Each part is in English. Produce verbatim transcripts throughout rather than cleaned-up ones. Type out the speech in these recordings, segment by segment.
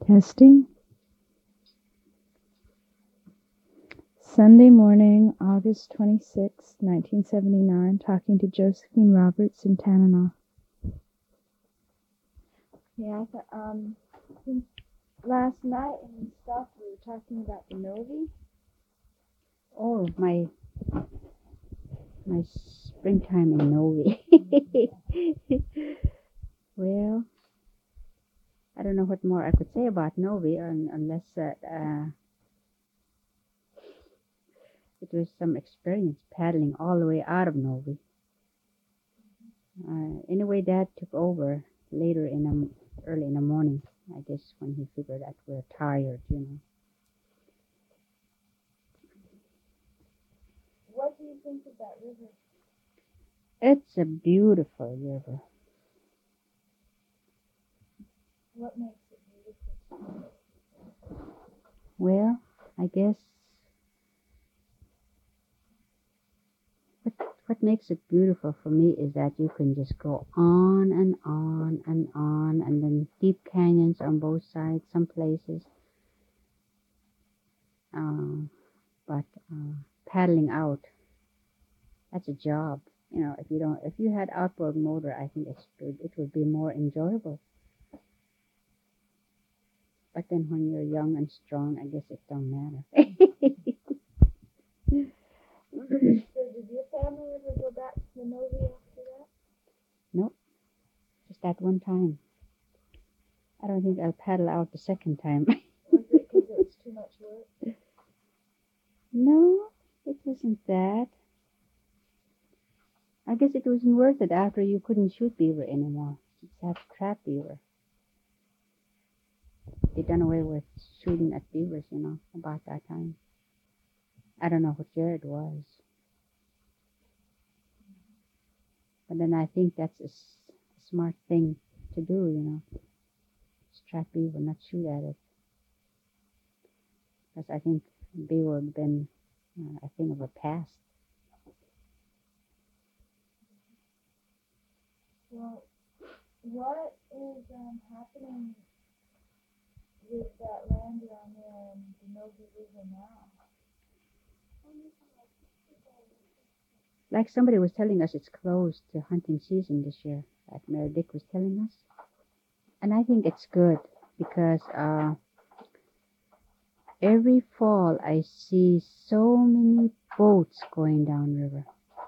Testing. Sunday morning, August twenty-sixth, nineteen seventy-nine, talking to Josephine Roberts in Tanana. Yeah, I thought, um, since last night and stuff, we were talking about the Novi. Oh, my my springtime in Novi. Well, I don't know what more I could say about Novi un, unless uh, uh, it was some experience paddling all the way out of Novi. Uh, anyway, Dad took over later in the, early in the morning, I guess, when he figured that we're tired, you know. What do you think of that river? It's a beautiful river. What makes it beautiful? Well, I guess what what makes it beautiful for me is that you can just go on and on and on, and then deep canyons on both sides, some places. Uh, but uh, paddling out, that's a job. You know, if you don't, if you had outboard motor, I think it's good. It would be more enjoyable. But then when you're young and strong, I guess it don't matter. So did your family ever go back to the Novi after that? Nope, just that one time. I don't think I'll paddle out the second time. Was it because it was too much work? No, it wasn't that. I guess it wasn't worth it after you couldn't shoot beaver anymore. You just had to trap beaver. They done away with shooting at beavers, you know, about that time. I don't know what year it was. But then I think that's a, s- a smart thing to do, you know. Just trap beaver, not shoot at it. Because I think beaver would have been uh, a thing of the past. Well, what is um, happening with that land down there in the Novi River now? Like somebody was telling us it's closed to hunting season this year, like Mary Dick was telling us. And I think it's good because uh, every fall I see so many boats going down river,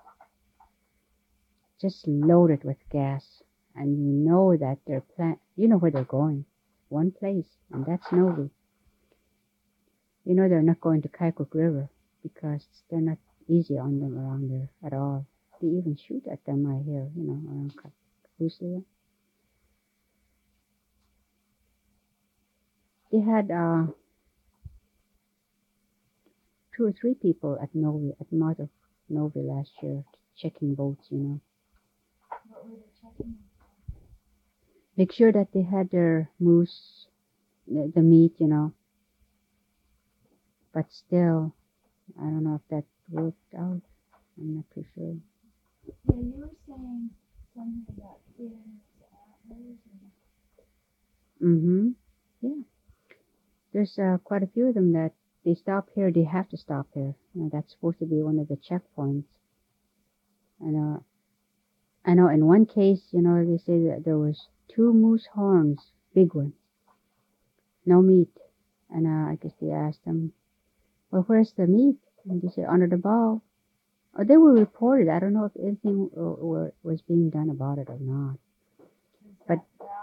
just loaded with gas. And you know that they're plan- you know where they're going, one place, and that's Novi. You know they're not going to Kaikuk River because they're not easy on them around there at all. They even shoot at them, I hear, you know, around Kakuslia. They had uh, two or three people at Novi, at the mouth of Novi last year, checking boats, you know. What were they checking? Make sure that they had their moose, the, the meat, you know. But still, I don't know if that worked out. I'm not too sure. Yeah, you were saying something about ears, antlers, and Mm-hmm. Yeah. There's uh, quite a few of them that they stop here. They have to stop here. You know, that's supposed to be one of the checkpoints. And uh, I know in one case, you know, they say that there was two moose horns, big ones, no meat. And uh, I guess they asked them, well, where's the meat? And they said, under the bow. Oh, they were reported. I don't know if anything uh, were, was being done about it or not. But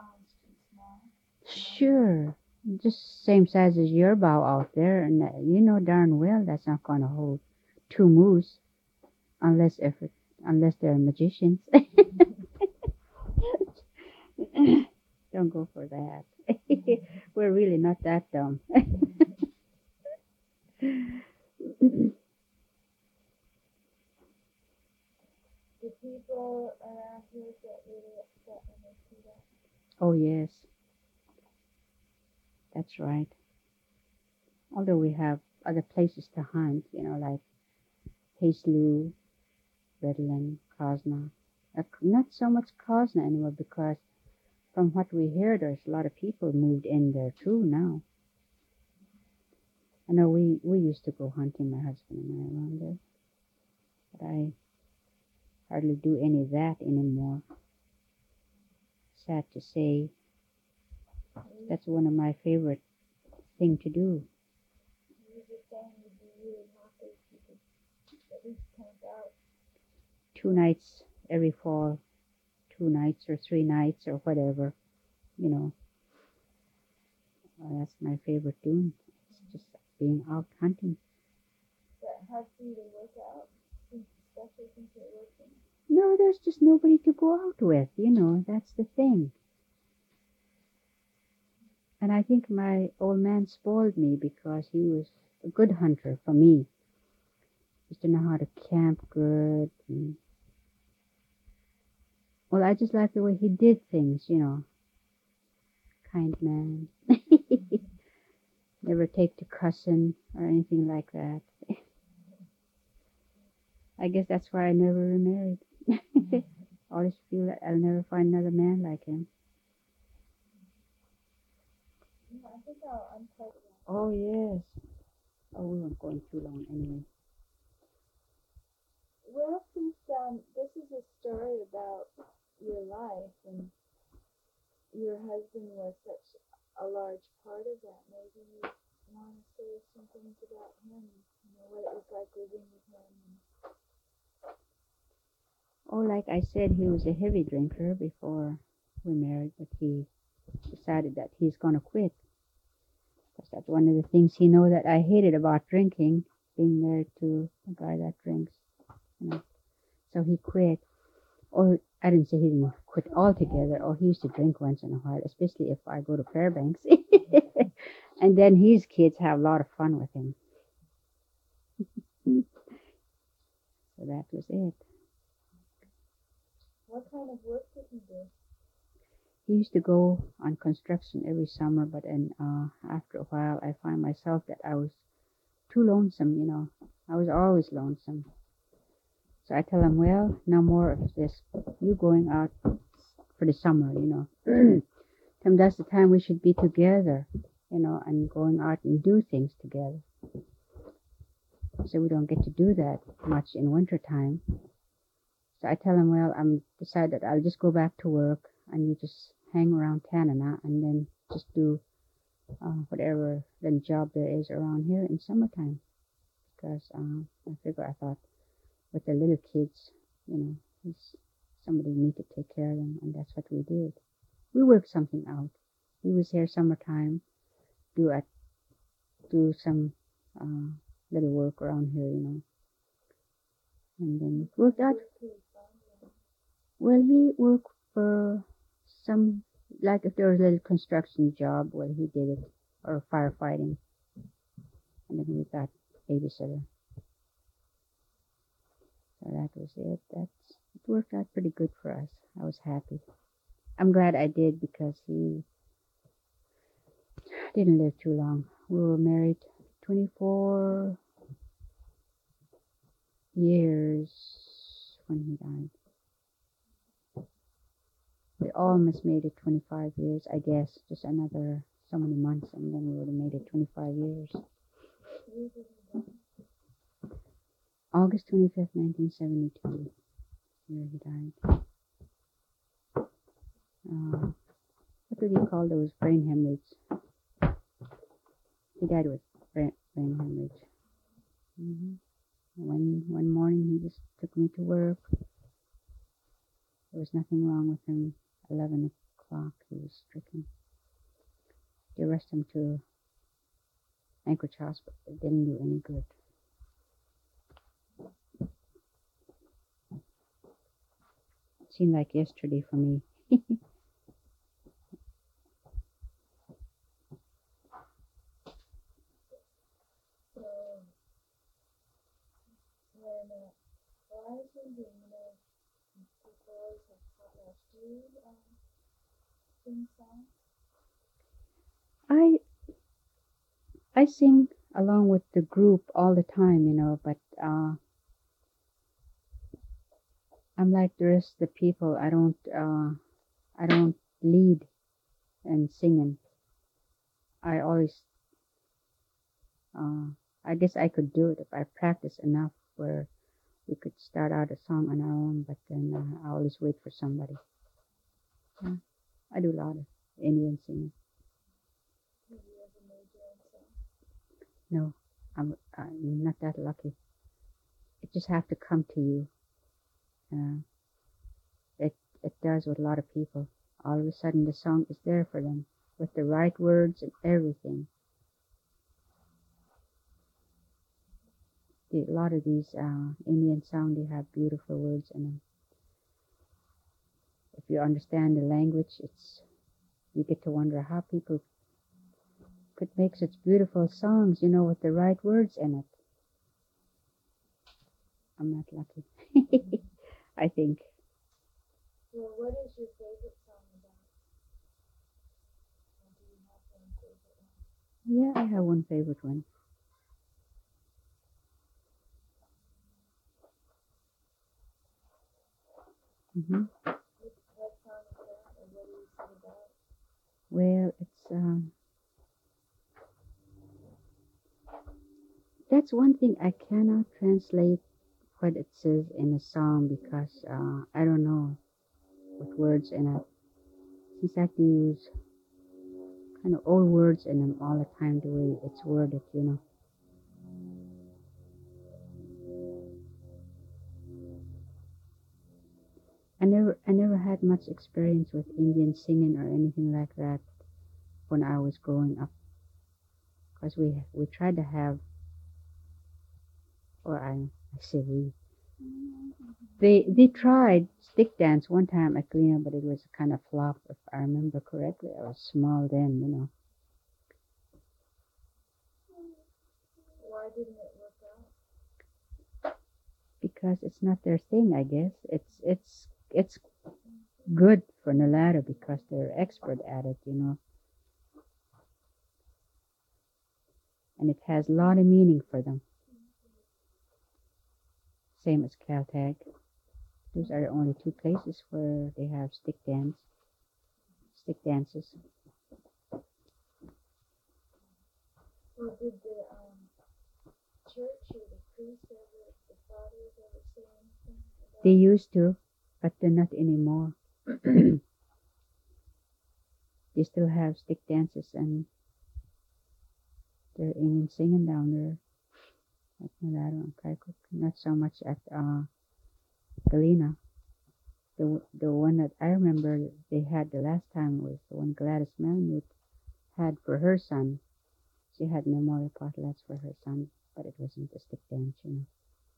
sure, just same size as your bow out there, and uh, you know darn well that's not going to hold two moose unless if it, unless they're magicians. Don't go for that. We're really not that dumb. the people around here get really upset when they see that. Oh yes, that's right. Although we have other places to hunt, you know, like Hazeloo, Redland, Krosna. Uh, not so much Krosna anymore because from what we hear, there's a lot of people moved in there too now. I know we, we used to go hunting, my husband and I, around there. But I hardly do any of that anymore. Sad to say, that's one of my favorite thing to do. You were just saying you'd be really happy if you could at least camp out. Two nights every fall, two nights or three nights or whatever, you know. Well, that's my favorite doing. It's just being out hunting. That hard for you to work out, since, especially since you're working. No, there's just nobody to go out with, you know, that's the thing. And I think my old man spoiled me because he was a good hunter for me. He used to know how to camp good. And, well, I just like the way he did things, you know. Kind man. Never take to cussing or anything like that. I guess that's why I never remarried. I always feel that I'll never find another man like him. Yeah, I think I'll unplug that. Oh, yes. Oh, we weren't going too long anyway. Well, since um, this is a story about your life and your husband was such a large part of that, maybe you want to say some things about him, you know, what it was like living with him. And Oh, like I said, he was a heavy drinker before we married, but he decided that he's going to quit. Because that's one of the things he know that I hated about drinking, being married to a guy that drinks. You know. So he quit. Or I didn't say he didn't quit altogether. Or he used to drink once in a while, especially if I go to Fairbanks. And then his kids have a lot of fun with him. So that was it. what kind of work did he do? He used to go on construction every summer, but then uh, after a while, I find myself that I was too lonesome, you know. I was always lonesome. So I tell him, well, no more of this. You going out for the summer, you know. Tell him that's the time we should be together, you know, and going out and do things together. So we don't get to do that much in winter time. So I tell him, well, I'm decided I'll just go back to work and you just hang around Tanana and then just do uh, whatever the job there is around here in summertime. Because uh, I figure I thought with the little kids, you know, it's, somebody need to take care of them, and that's what we did. We worked something out. He was here summertime, do a, do some uh, little work around here, you know. And then it worked out. Well, he worked for some, like if there was a little construction job, well, he did it, or firefighting. And then we got babysitter. So that was it. That's, it worked out pretty good for us. I was happy. I'm glad I did because he didn't live too long. We were married twenty-four years when he died. We almost made it twenty-five years, I guess. Just another so many months and then we would have made it twenty-five years. August twenty-fifth, nineteen seventy-two. Here he died. Uh, what do you call those brain hemorrhage? He died with brain, brain hemorrhage. Mm-hmm. One, one morning he just took me to work. There was nothing wrong with him. eleven o'clock he was stricken. They rushed him to Anchorage Hospital. It didn't do any good. It seemed like yesterday for me. So, when uh, well, I was wondering, you know, people always have potluck. Do you um, sing songs? I I sing along with the group all the time, you know, but uh, I'm like the rest of the people. I don't uh, I don't lead and singing. I always, uh, I guess I could do it if I practice enough where we could start out a song on our own, but then uh, I always wait for somebody. Yeah, I do a lot of Indian singing. Have you ever made your own song? No, I'm, I'm not that lucky. It just have to come to you. Uh, it it does with a lot of people. All of a sudden, the song is there for them with the right words and everything. The, a lot of these uh, Indian songs, they have beautiful words in them. If you understand the language, it's you get to wonder how people could make such beautiful songs, you know, with the right words in it. I'm not lucky, I think. Well, what is your favorite song about? Or do you have one favorite one? Yeah, I have one favorite one. Mm-hmm. What, what song is that, or what is it about? Well, it's um, that's one thing I cannot translate what it says in a song because uh, I don't know what words in it. Seems like they use kind of old words in them all the time, the way it's worded, you know. I never, I never had much experience with Indian singing or anything like that when I was growing up, because we we tried to have, or I, I say we, they they tried stick dance one time at Galena, but it was a kind of flop, if I remember correctly. I was small then, you know. Why didn't it work out? Because it's not their thing, I guess. It's it's it's good for Nalada because they're expert at it, you know. And it has a lot of meaning for them. Same as Caltech. Those are the only two places where they have stick dance, stick dances. Well, did the um, church or the priest ever, the fathers ever say anything about They used to, but they're not anymore. They still have stick dances and they're Indian singing down there at Nalada and Kaikuk. Not so much at uh, Galena. The the one that I remember they had the last time was the one Gladys Malamute had for her son. She had memorial potlatch for her son, but it wasn't a stick dance, you know.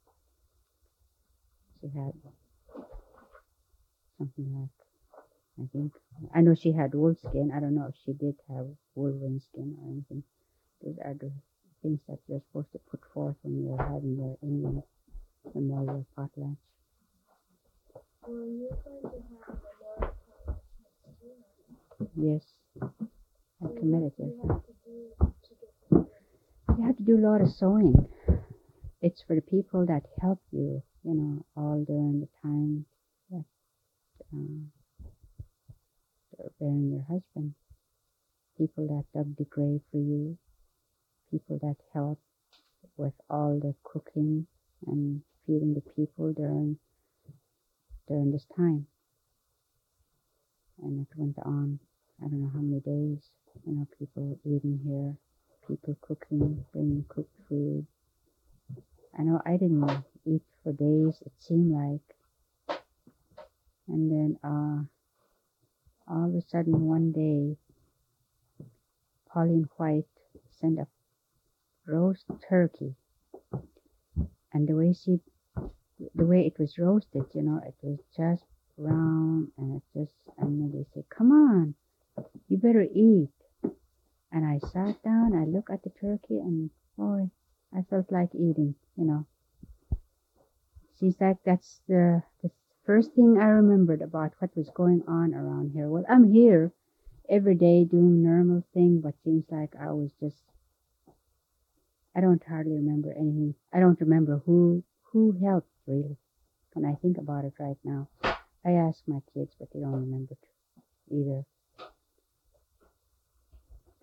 She had something like, I think, I know she had wolf skin. I don't know if she did have wolverine skin or anything. Those are the things that you're supposed to put forth when you're having your Indian memorial potlatch. Well, you're going to have a memorial potlatch next year. Yes, I So committed what do it. you have to do to get there? You have to do a lot of sewing. It's for the people that help you, you know, all during the time that uh, you're burying your husband. People that dug the grave for you. People that help with all the cooking and feeding the people during during this time. And it went on, I don't know how many days. You know, people eating here, people cooking, bringing cooked food. I know I didn't eat for days, it seemed like. And then uh, all of a sudden one day, Pauline White sent a roast turkey. And the way she, the way it was roasted, you know, it was just brown and it just, and then they said, come on, you better eat. And I sat down, I looked at the turkey and boy, I felt like eating, you know. Seems like that's the, the first thing I remembered about what was going on around here. Well, I'm here every day doing normal thing, but seems like I was just, I don't hardly remember anything. I don't remember who, who helped really when I think about it right now. I ask my kids, but they don't remember either.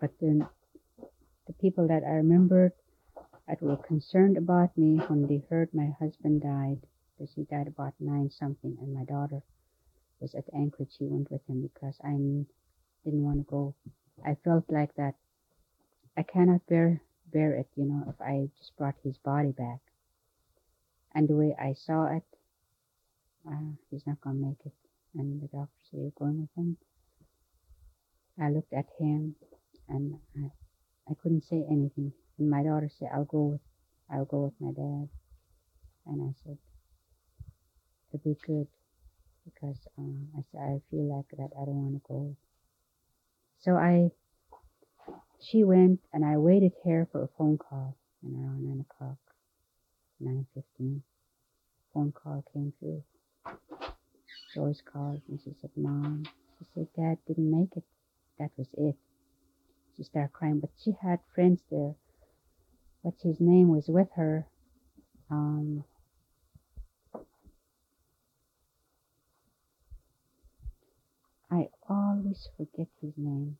But then the people that I remembered that were concerned about me when they heard my husband died, because he died about nine something, and my daughter was at Anchorage. She went with him because I didn't want to go. I felt like that I cannot bear bear it, you know, if I just brought his body back. And the way I saw it, uh, he's not gonna make it. And the doctor said, "You're going with him." I looked at him, and I, I couldn't say anything. And my daughter said, "I'll go with, I'll go with my dad." And I said, "It'll be good," because um, I said I feel like that I don't want to go. So I, she went, and I waited here for a phone call. And around nine o'clock, nine fifteen, phone call came through. Joyce called, and she said, "Mom," she said, "Dad didn't make it. That was it." She started crying, but she had friends there. But his name was with her. Um, I always forget his name.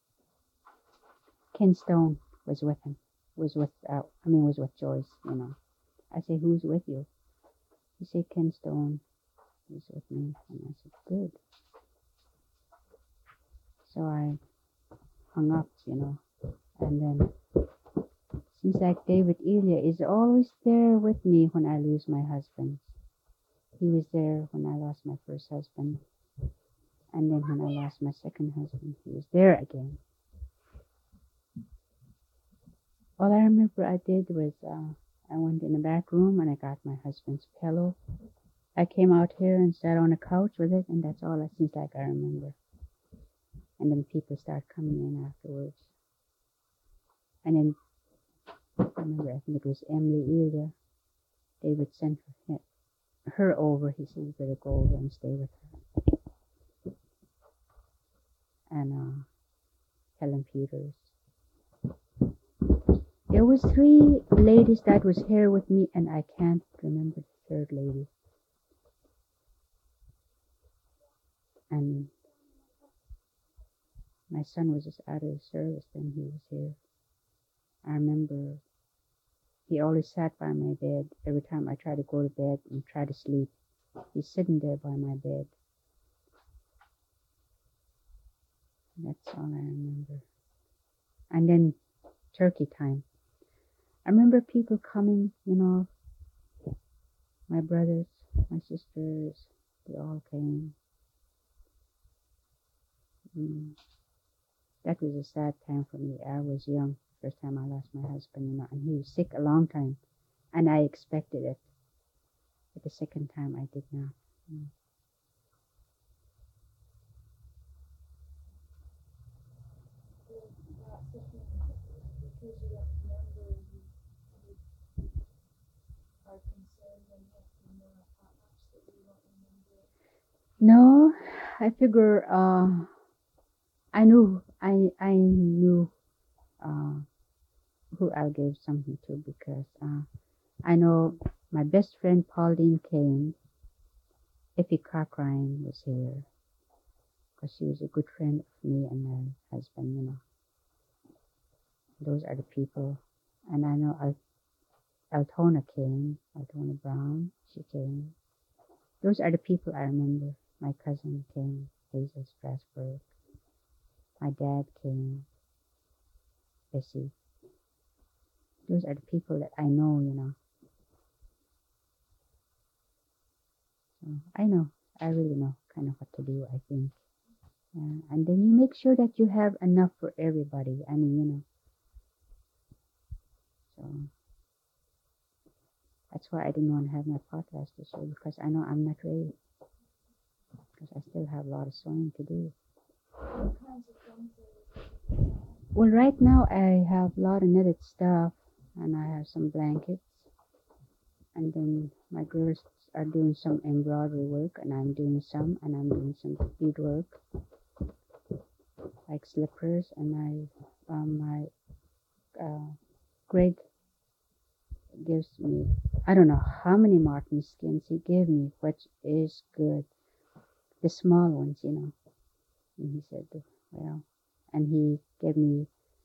Ken Stone was with him. Was with, uh, I mean, was with Joyce. You know. I said, "Who's with you?" He said, "Ken Stone is with me." And I said, "Good." So I hung up, you know, and then seems like David Elia is always there with me when I lose my husband. He was there when I lost my first husband, and then when I lost my second husband, he was there again. All I remember I did was uh, I went in the back room and I got my husband's pillow. I came out here and sat on a couch with it, and that's all it seems like I remember. And then people start coming in afterwards. And then I remember, I think it was Emily Elia. David sent her, her over. He said, "You better go over and stay with her." And uh, Helen Peters. There was three ladies that was here with me, and I can't remember the third lady. And my son was just out of the service when he was here. I remember he always sat by my bed. Every time I tried to go to bed and try to sleep, he's sitting there by my bed. That's all I remember. And then turkey time. I remember people coming, you know, my brothers, my sisters, they all came. Mm. That was a sad time for me. I was young, first time I lost my husband, you know, and he was sick a long time, and I expected it. But the second time I did not. Mm. No, I figure uh, I knew I I knew uh, who I'll give something to, because uh, I know my best friend Pauline came. Effie Cochran was here, because she was a good friend of me and my husband, you know. Those are the people. And I know Al- Altona came, Altona Brown, she came. Those are the people I remember. My cousin came, Hazel Strasberg. My dad came, Bessie. Those are the people that I know, you know. So I know, I really know kind of what to do, I think. Yeah. And then you make sure that you have enough for everybody. I mean, you know. So that's why I didn't want to have my podcast this year, because I know I'm not ready. Because I still have a lot of sewing to do. Well, right now I have a lot of knitted stuff, and I have some blankets, and then my girls are doing some embroidery work, and I'm doing some, and I'm doing some beadwork, like slippers, and I, um, my uh, Greg gives me, I don't know how many marten skins he gave me, which is good. The small ones, you know. And he said, well, and he gave me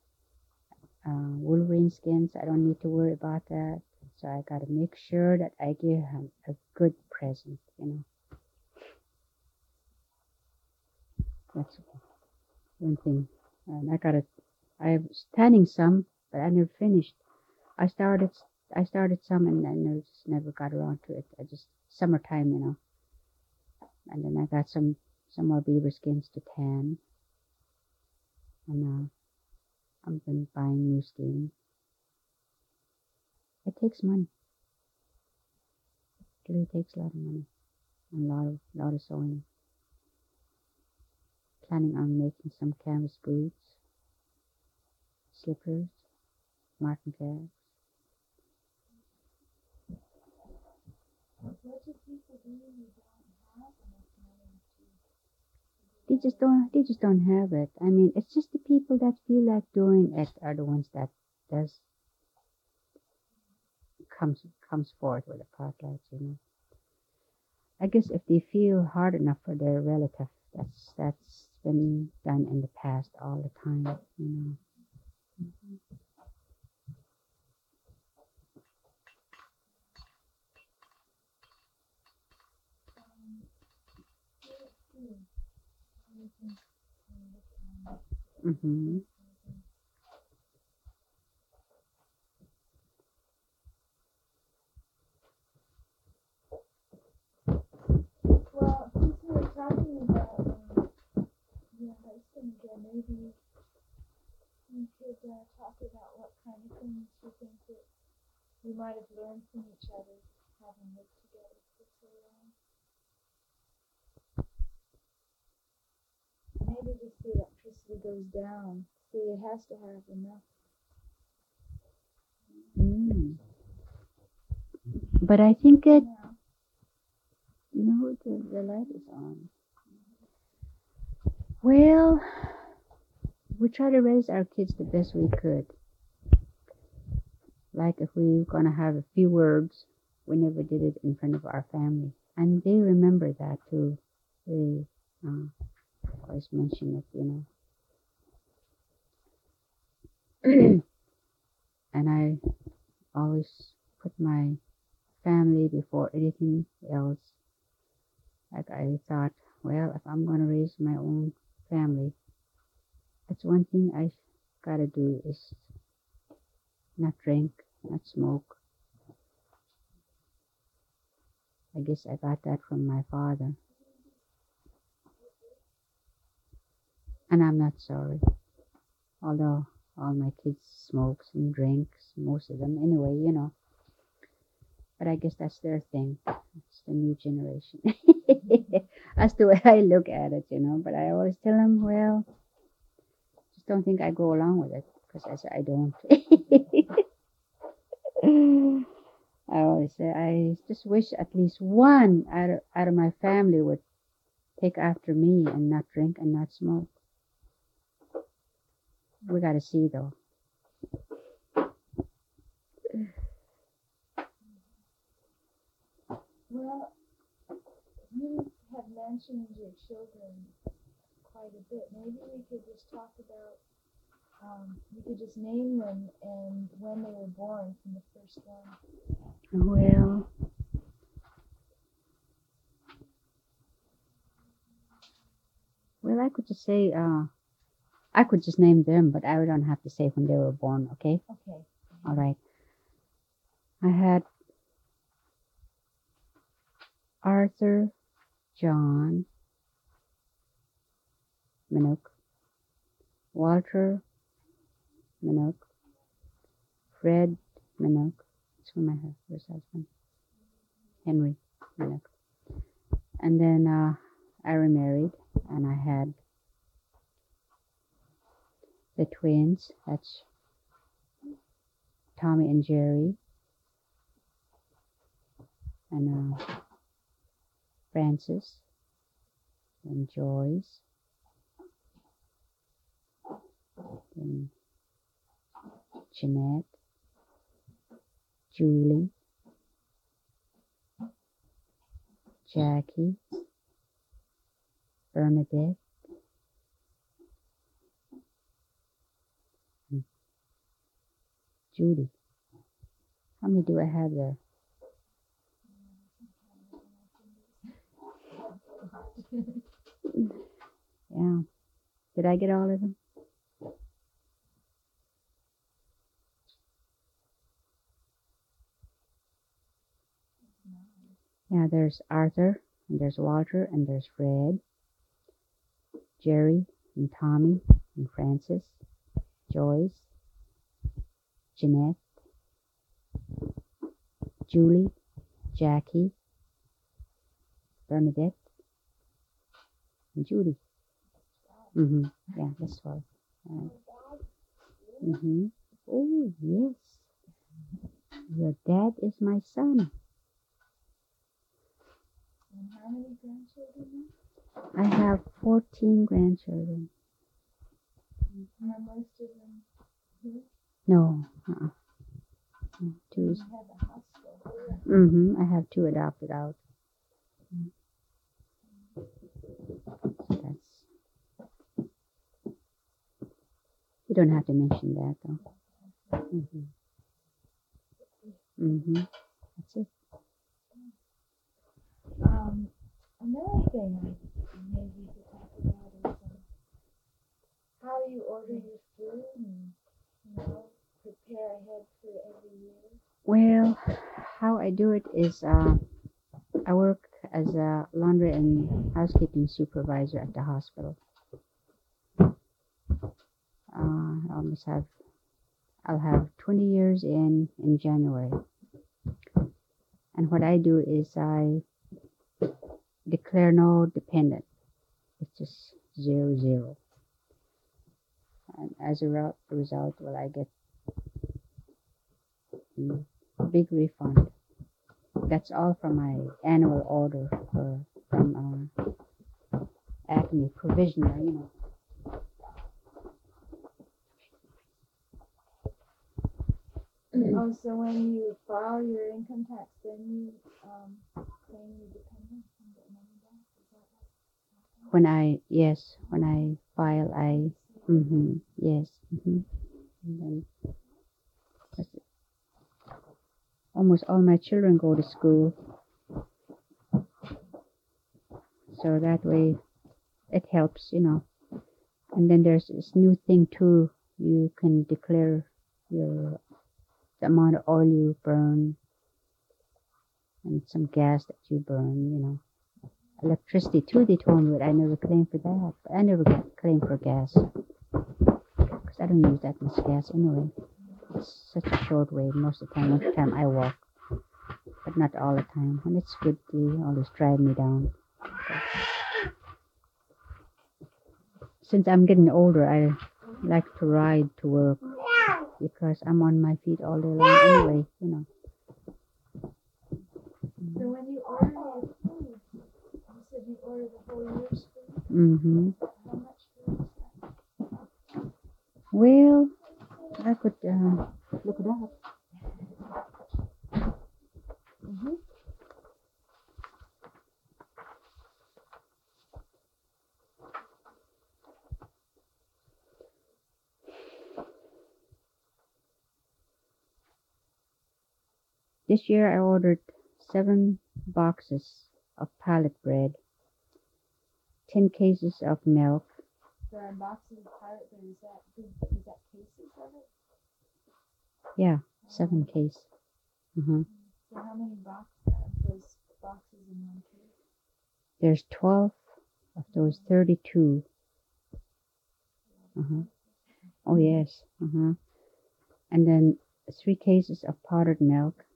uh, wolverine skins. I don't need to worry about that. So I gotta make sure that I give him a good present, you know. That's one thing. And I gotta, I was tanning some, but I never finished. I started, I started some and then I just never got around to it. I just, summertime, you know. And then I got some, some more beaver skins to tan. And uh, I've been buying new skin. It takes money. It really takes a lot of money. And a lot of, lot of sewing. Planning on making some canvas boots, slippers, martin caps. What do people do when you don't have enough money to They just don't. They just don't have it. I mean, it's just the people that feel like doing it are the ones that does comes comes forward with a potlight. You know. I guess if they feel hard enough for their relative, that's that's been done in the past all the time. You know. Mhm. Well, since we were talking about um, your husband again, maybe we could uh, talk about what kind of things you think that we might have learned from each other having lived together for so long. Maybe just the electricity goes down. See, it has to have enough. Mm. But I think it. Yeah. You know, the the light is on. Well, we try to raise our kids the best we could. Like if we were gonna have a few words, we never did it in front of our family, and they remember that too. They uh, always mention it, you know. And I always put my family before anything else. Like I thought, well, if I'm gonna raise my own family, that's one thing I gotta do is not drink, not smoke. I guess I got that from my father. And I'm not sorry. Although all my kids smokes and drinks, most of them anyway, you know. But I guess that's their thing. It's the new generation. That's the way I look at it, you know. But I always tell them, well, just don't think I go along with it. Because I say, I don't. I always say, I just wish at least one out of, out of my family would take after me and not drink and not smoke. We got to see, though. Well, you have mentioned your children quite a bit. Maybe we could just talk about, um, you could just name them and when they were born from the first one. Well, well, I could just say, uh, I could just name them, but I don't have to say when they were born, okay? Okay. All right. I had Arthur John Minook, Walter Minook, Fred Minook, that's from my first husband, Henry Minook. And then uh, I remarried, and I had the twins, that's Tommy and Jerry, and uh, Francis, and Joyce, and Jeanette, Julie, Jackie, Bernadette, and Judy. How many do I have there? Yeah. Did I get all of them? Yeah, there's Arthur, and there's Walter, and there's Fred, Jerry, and Tommy, and Francis, Joyce, Jeanette, Julie, Jackie, Bernadette, and Judy. Mm-hmm. Yeah, that's twelve. All right. Mm-hmm. Oh, yes. Your dad is my son. And how many grandchildren? I have fourteen grandchildren. Are most of them here? No. Uh-uh. Two. You have a hospital. Mm-hmm. I have two adopted out. That's. You don't have to mention that though. Mm-hmm. Mm-hmm. That's it. Um, another thing I maybe we could talk about is um, how you order your food and, you know, prepare ahead for every year. Well, how I do it is uh, I work as a laundry and housekeeping supervisor at the hospital. Uh, I almost have, I'll have twenty years in in January. And what I do is I declare no dependent. It's just zero zero. And as a re- result, well, I get a big refund. That's all from my annual order for from uh, Acme Provisional, you know. Oh, so when you file your income tax, then you um, claim your dependents and get money back? Is that what? When I, yes, when I file, I, mm-hmm, yes, mm-hmm. And then that's it. Almost all my children go to school. So that way it helps, you know. And then there's this new thing too. You can declare your the amount of oil you burn and some gas that you burn, you know. Electricity too, they told me, but I never claimed for that. But I never got claimed for gas because I don't use that much gas anyway. It's such a short way most of the time. Most of the time I walk, but not all the time. And it's good. They always drive me down. Since I'm getting older, I like to ride to work because I'm on my feet all day long anyway, you know. So when you order your food, you said you order the whole year's food? Mm-hmm. How much food is that? Well, I could uh, look it up. Mm-hmm. This year I ordered seven boxes of pallet bread, ten cases of milk. There are boxes of pilot, but is that, is that cases of it? Yeah, seven case. Mm-hmm. So how many box, uh, those boxes in one case? There's twelve of those thirty-two. Uh-huh. Oh, yes. Uh-huh. And then three cases of powdered milk.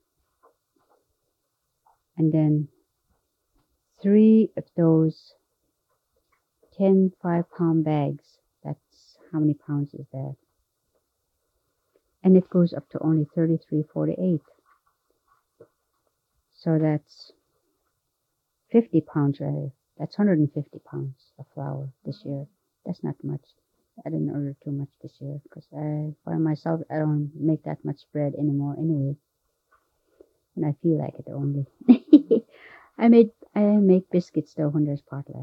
And then three of those ten five-pound bags. That's how many pounds is that? And it goes up to only thirty-three forty-eight. So that's fifty pounds, right? That's one hundred fifty pounds of flour this year. That's not much. I didn't order too much this year because I, by myself, I don't make that much bread anymore anyway. And I feel like it only. I made, I make biscuits though when there's potlatch.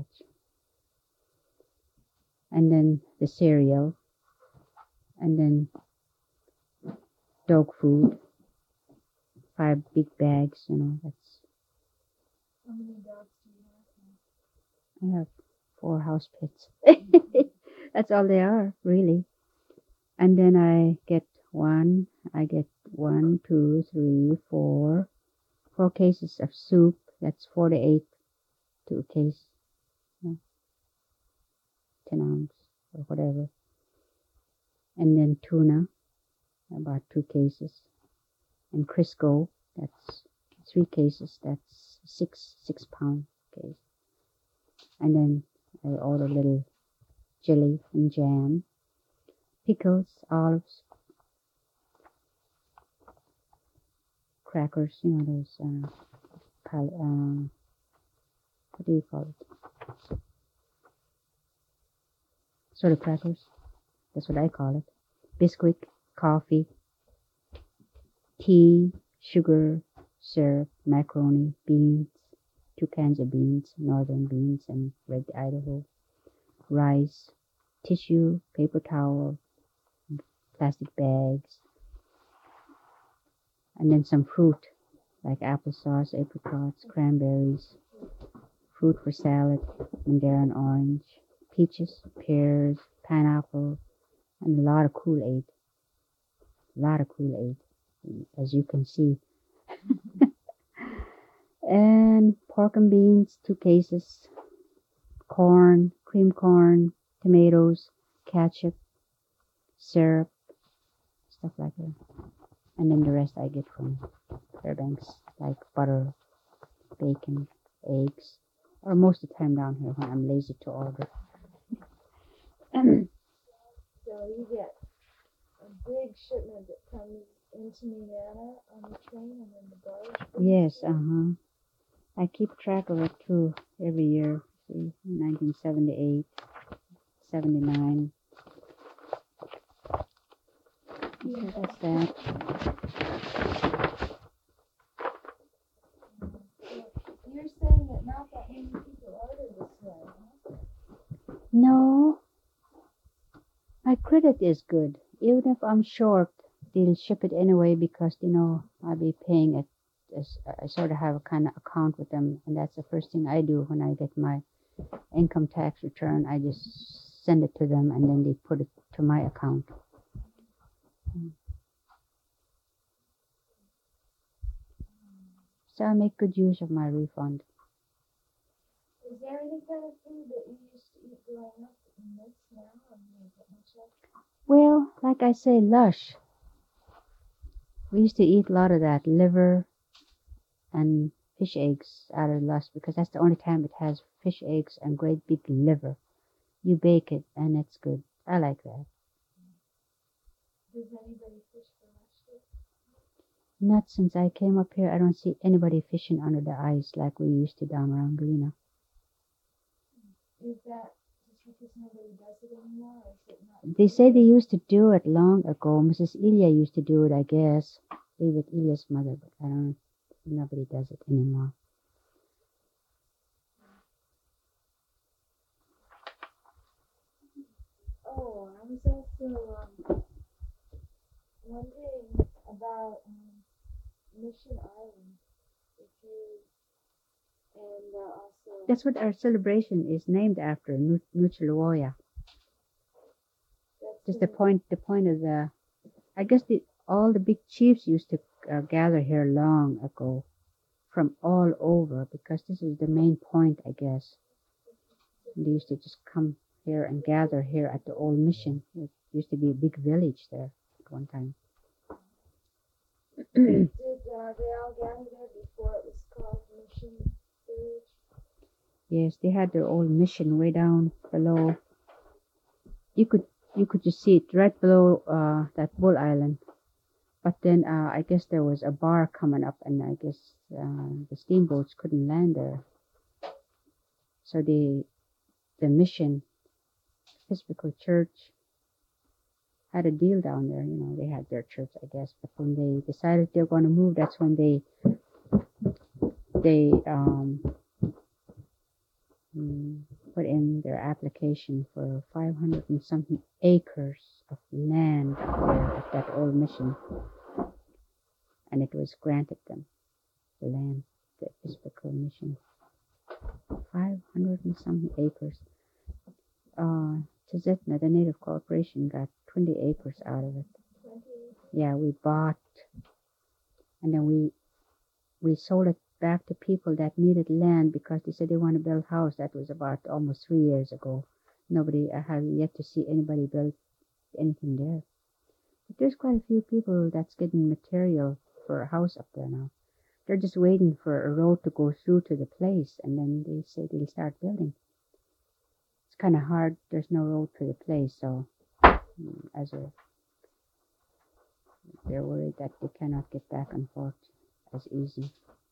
And then the cereal. And then dog food, five big bags, you know, that's, How many dogs do you have now? I have four house pets. That's all they are, really. And then I get one, I get one, two, three, four, four cases of soup. That's forty-eight to a case, you know, ten ounce or whatever. And then tuna, about two cases. And Crisco, that's three cases. That's six, six pound case. And then I order little jelly and jam, pickles, olives, crackers, you know, those, uh, pal- uh, what do you call it? Soda crackers. That's what I call it. Biscuit, coffee, tea, sugar, syrup, macaroni, beans, two cans of beans, northern beans and red Idaho, rice, tissue, paper towel, plastic bags, and then some fruit like applesauce, apricots, cranberries, fruit for salad, mandarin orange, peaches, pears, pineapple, and a lot of Kool-Aid. A lot of Kool-Aid, as you can see. And pork and beans, two cases, corn, cream corn, tomatoes, ketchup, syrup, stuff like that. And then the rest I get from Fairbanks, like butter, bacon, eggs, or most of the time down here when I'm lazy to order. So you get a big shipment that comes into Nenana on the train and then the barge? Yes, uh-huh. I keep track of it too every year. See, nineteen seventy-eight, seventy-nine. So that's that. You're saying that not that many people order this way, huh? No, my credit is good. Even if I'm short, they'll ship it anyway because, you know, I'll be paying it. As, I sort of have a kind of account with them, and that's the first thing I do when I get my income tax return. I just send it to them, and then they put it to my account. So I make good use of my refund. Is there any kind of food that you used to eat growing up that you miss now or you don't get much of? Well, like I say, lush. We used to eat a lot of that liver and fish eggs out of lush because that's the only time it has fish eggs and great big liver. You bake it and it's good. I like that. Does anybody fish for lush here? Not since I came up here, I don't see anybody fishing under the ice like we used to down around Galena. Is that just because nobody does it anymore, or is it not? They say they used to do it long ago. Missus Ilya used to do it, I guess. David Ilya's mother, but I don't. Nobody does it anymore. Oh, I was also um, wondering about um, Mission Island. If you and uh, also That's what our celebration is named after, Nu- Nuchaloya. that's Just the in- point. The point of the. I guess the all the big chiefs used to uh, gather here long ago, from all over, because this is the main point, I guess. And they used to just come here and gather here at the old mission. It used to be a big village there at one time. Did uh, they all gather there before it was called Mission Village? Yes, they had their old mission way down below. You could you could just see it right below uh, that Bull Island. But then uh, I guess there was a bar coming up, and I guess uh, the steamboats couldn't land there. So the the mission, Episcopal Church, had a deal down there. You know, they had their church, I guess. But when they decided they were going to move, that's when they they um, mm, put in their application for five hundred and something acres of land up there at that old mission. and it was granted them, the land, the Episcopal mission. five hundred and some acres. Uh, Tzitna, the Native Corporation, got twenty acres out of it. twenty. Yeah, we bought, and then we we sold it back to people that needed land because they said they want to build a house. That was about almost three years ago. Nobody, I have yet to see anybody build anything there. But there's quite a few people that's getting material for a house up there now. They're just waiting for a road to go through to the place, and then they say they'll start building. It's kind of hard. There's no road to the place, so mm, as a, they're worried that they cannot get back and forth as easy.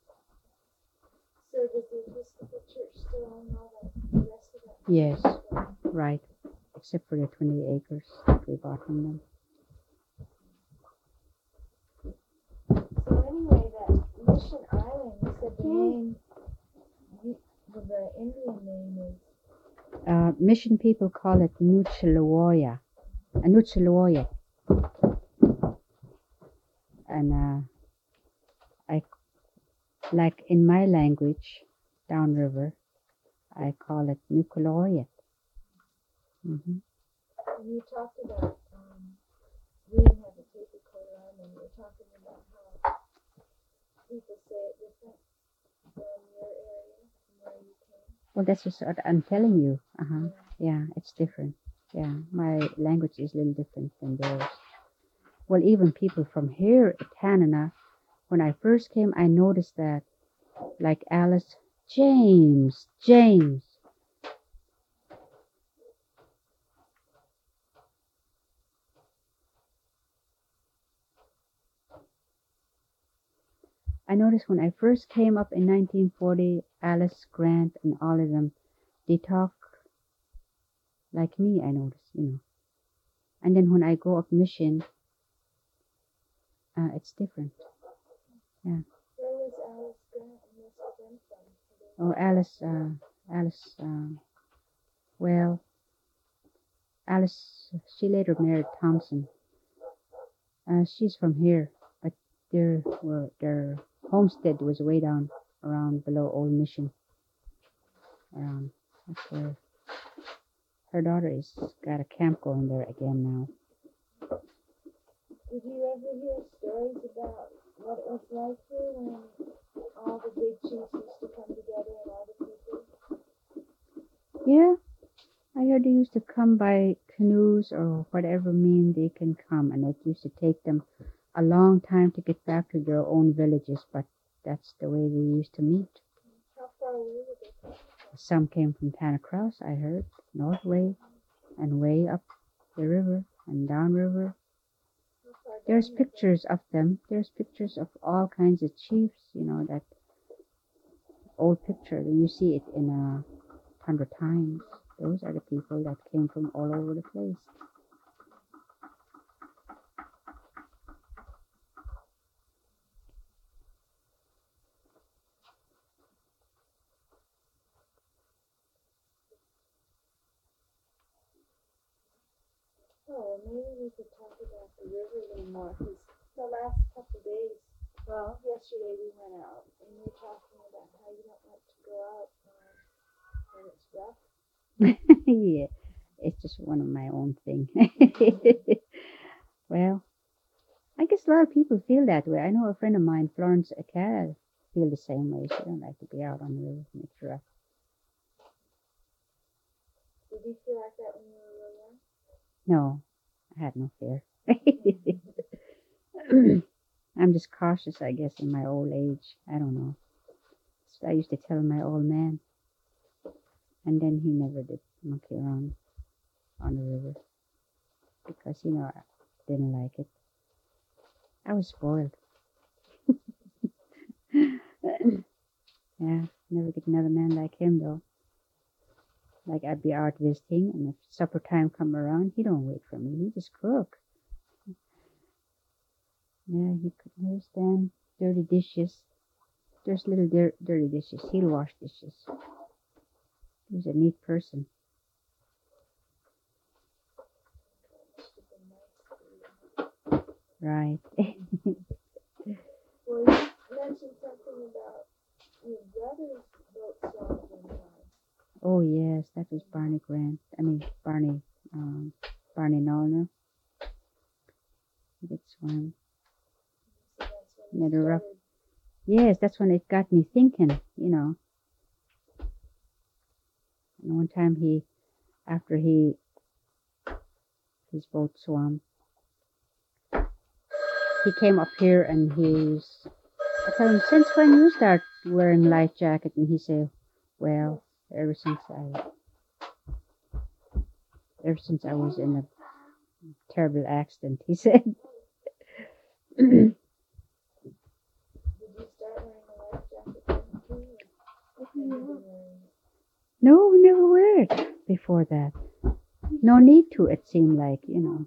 So does the Episcopal Church still own all that, the rest of that? Yes, right. Except for the twenty acres that we bought from them. So anyway, that Mission Island, you said the name, you, well, the Indian name is, Uh, mission people call it Nuchalawoya, uh, Nuchalawoya. And uh, I, like in my language, downriver, I call it Nuchalawoya. Mm-hmm. and you talked about, um, we didn't have a tape recorder on, and you were talking about how people say it different from your area, from where you came. Well, that's just what I'm telling you. Uh-huh. Yeah, it's different. Yeah, my language is a little different than theirs. Well, even people from here at Tanana, when I first came, I noticed that, like Alice, James, James. I noticed when I first came up in nineteen forty, Alice, Grant, and all of them, they talk like me, I noticed, you know. And then when I go up mission, uh, it's different. Yeah. Where was Alice Grant and Mister Ben from? Oh, Alice, uh, Alice, um, well, Alice, she later married Thompson. Uh, she's from here, but their, were, their homestead was way down around below Old Mission. Around, that's where her daughter is got a camp going there again now. Did you ever hear stories about what it was like here when all the big chiefs used to come together and all the people? Yeah, I heard they used to come by canoes or whatever mean they can come, and it used to take them a long time to get back to their own villages, but that's the way they used to meet. How far away were they from? Some came from Tanacross, I heard, north way, and way up the river and downriver. How far There's down were they? pictures of them. There's pictures of all kinds of chiefs, you know, that old picture. You see it in a hundred times. Those are the people that came from all over the place. Oh, maybe we could talk about the river a little more, because the last couple of days, well, yesterday we went out, and you were talking about how you don't like to go out um, when it's rough. Yeah, it's just one of my own thing. Well, I guess a lot of people feel that way. I know a friend of mine, Florence Akara, feel the same way. She don't like to be out on the river when it's rough. Did you feel like that when you were real young? No, I had no fear. I'm just cautious, I guess, in my old age. I don't know. So I used to tell my old man. And then he never did monkey around on the river. Because, you know, I didn't like it. I was spoiled. Yeah, never get another man like him, though. Like, I'd be out visiting, and if supper time come around, he don't wait for me. He just cook. Yeah, he could never stand dirty dishes. There's little dir- dirty dishes. He'll wash dishes. He's a neat person. Right. yes, that was Barney Grant. I mean Barney, um, Barney Nollner. That's one. So that's when Yeah, you the rough. started. Yes, that's when it got me thinking. You know, and one time he, after he, his boat swam, he came up here and he's. I told him, since when you start wearing life jacket? And he said, well, ever since I, ever since I was in a terrible accident, he said. Did you start wearing a life jacket then too? Or have you been wearing it? No, we never wear it before that. No need to, it seemed like, you know.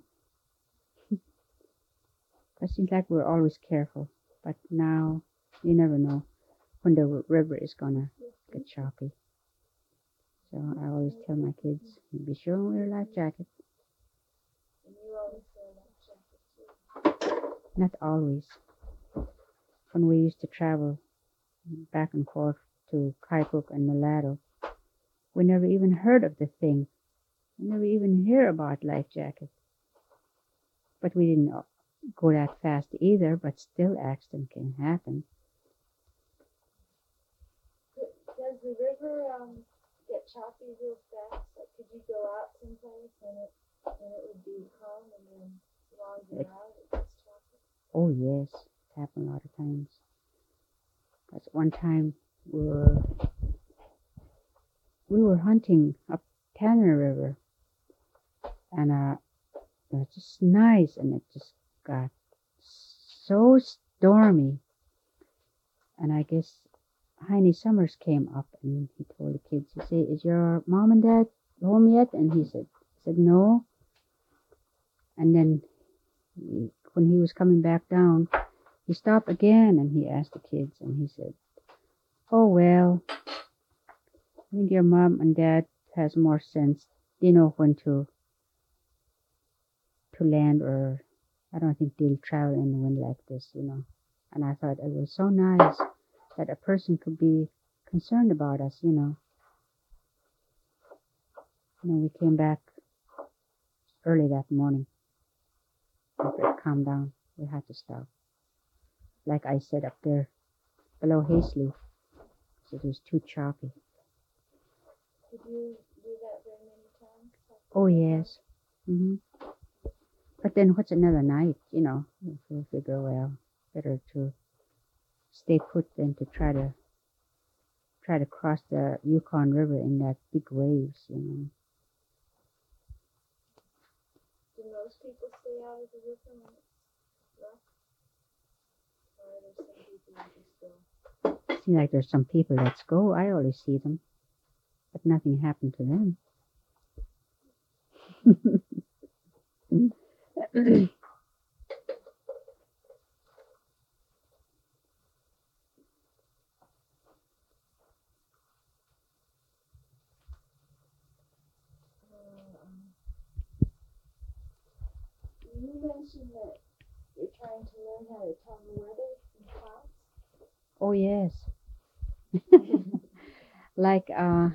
It seems like we're always careful. But now, you never know when the r- river is going to get choppy. So I always tell my kids, be sure and wear a life jacket. And you always wear a life jacket too. Not always. When we used to travel back and forth to Kaipuk and Nalado, we never even heard of the thing. We never even hear about life jacket. But we didn't go that fast either, but still accident can happen. Does the river um get choppy real fast? Like, could you go out someplace and it and it would be calm, and then while you're It- out, it gets choppy? Oh yes, it's happened a lot of times. Because one time we were we were hunting up Tanner River, and uh, it was just nice, and it just got so stormy. And I guess Heine Summers came up and he told the kids, he said, is your mom and dad home yet? And he said, said no. And then he, when he was coming back down, he stopped again and he asked the kids, and he said, oh, well, I think your mom and dad has more sense. They know when to to land, or I don't think they'll travel in the wind like this, you know. And I thought it was so nice that a person could be concerned about us, you know. You know, we came back early that morning. After it calmed down, we had to stop. Like I said, up there below Hazley, so it was too choppy. Did you do that very many times? Oh, yes. hmm But then what's another night, you know? We figure, well, better to stay put than to try to try to cross the Yukon River in that big waves, you know. Do most people stay out of the river when it's rough? Or are there some people who just go? Seems like there's some people that go. I always see them, but nothing happened to them. You mentioned that you're trying to learn how to tell the weather from clouds. Oh yes. Like uh,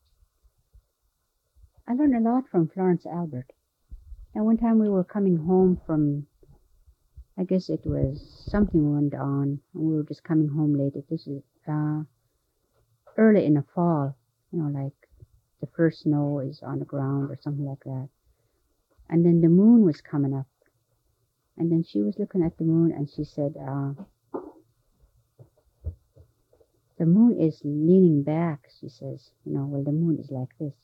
I learned a lot from Florence Albert. And one time we were coming home from, I guess it was something went on, and we were just coming home late. This is uh, early in the fall, you know, like the first snow is on the ground or something like that. And then the moon was coming up. And then she was looking at the moon and she said, uh, the moon is leaning back, she says. You know, well, the moon is like this.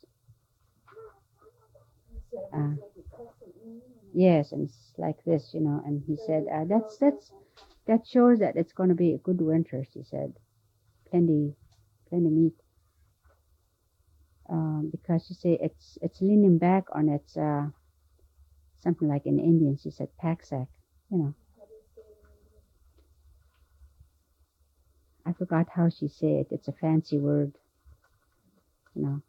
So it Uh, was like a crescent moon. and- Yes, and it's like this, you know. And he so said, it uh, that's, curls up that's, and- that shows that it's going to be a good winter, she said. Plenty, plenty meat. Um, because she said it's, it's leaning back on its, uh, something like in Indian, she said, pack sack, you know. How do you say it in English? I forgot how she said it. It's a fancy word, you know.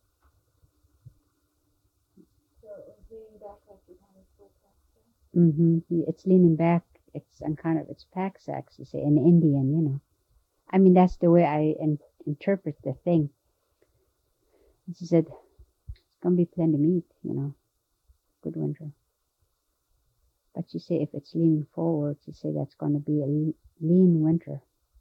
So it was leaning back like it had a full pack. Mm-hmm. It's leaning back. It's on kind of its pack sacks, you say, in Indian, you know. I mean, that's the way I in, interpret the thing. And she said, it's gonna be plenty meat, you know, good winter. But she said if it's leaning forward, she said that's gonna be a le- lean winter.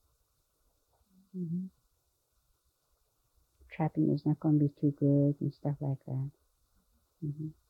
hmm Trapping is not gonna be too good and stuff like that. hmm